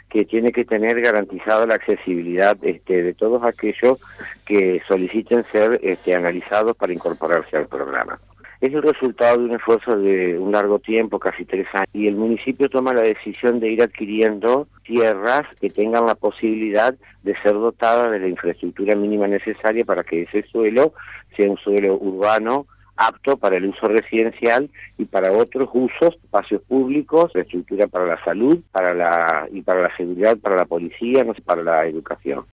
que tiene que tener garantizada la accesibilidad de todos aquellos que soliciten ser analizados para incorporarse al programa. Es el resultado de un esfuerzo de un largo tiempo, casi 3 años, y el municipio toma la decisión de ir adquiriendo tierras que tengan la posibilidad de ser dotadas de la infraestructura mínima necesaria para que ese suelo sea un suelo urbano apto para el uso residencial y para otros usos, espacios públicos, estructura para la salud, para la seguridad, para la policía, no sé, para la educación.